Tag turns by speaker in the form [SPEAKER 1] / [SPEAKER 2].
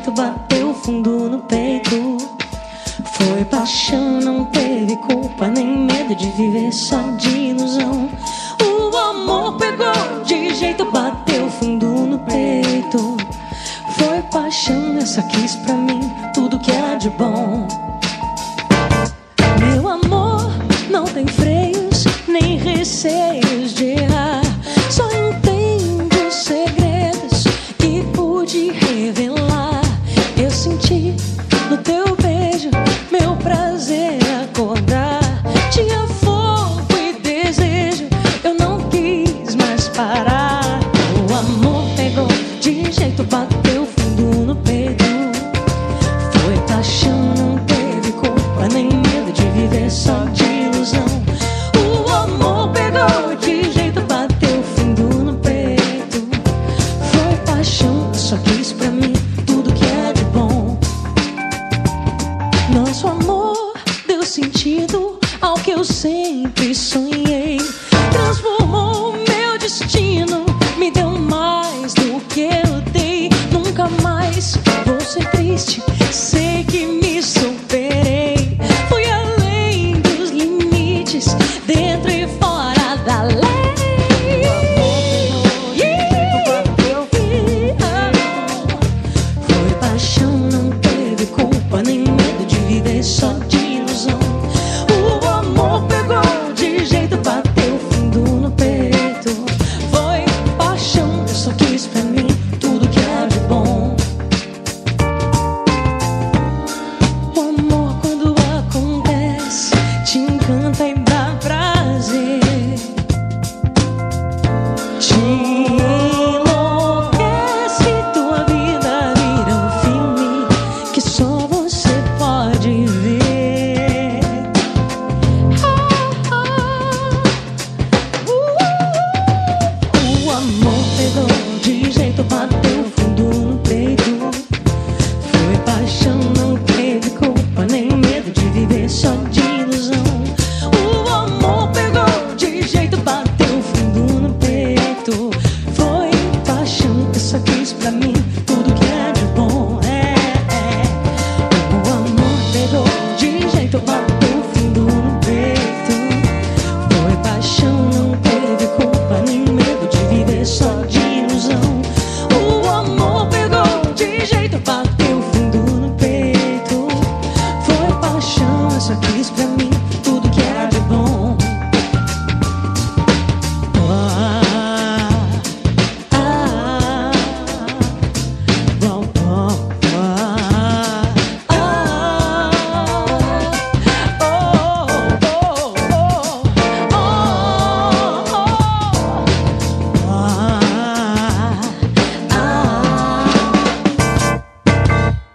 [SPEAKER 1] jeito bateu fundo no peito. Foi paixão, não teve culpa nem medo de viver só de ilusão. O amor pegou de jeito, bateu fundo no peito. Foi paixão, eu só quis pra mim tudo que há de bom. Meu amor não tem freios, nem receios de errar. Só entende os segredos que pude revelar. Eu senti no teu beijo meu prazer acordar. Tinha fogo e desejo, eu não quis mais parar. O amor pegou de jeito, bateu fundo no peito. Foi paixão, não teve culpa nem medo de viver só de ilusão. O amor pegou de jeito, bateu fundo no peito. Foi paixão, eu só quis pra mim tudo que é de bom. Nosso amor deu sentido ao que eu sempre sonhei.